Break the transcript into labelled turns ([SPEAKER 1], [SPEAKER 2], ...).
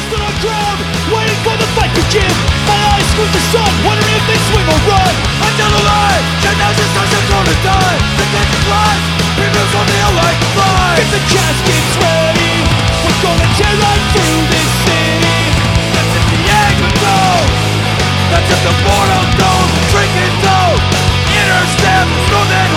[SPEAKER 1] stood on ground, waiting for the fight to begin. My eyes screw the sun, wondering if they swing or run. Until the light, generations starts to grow to die. The dead flies, previews on the hill like flies. Get the caskets ready, we're gonna tear right through this city. That's if the egg would go, that's if the mortal dome, drinking dough. Inner steps, throw that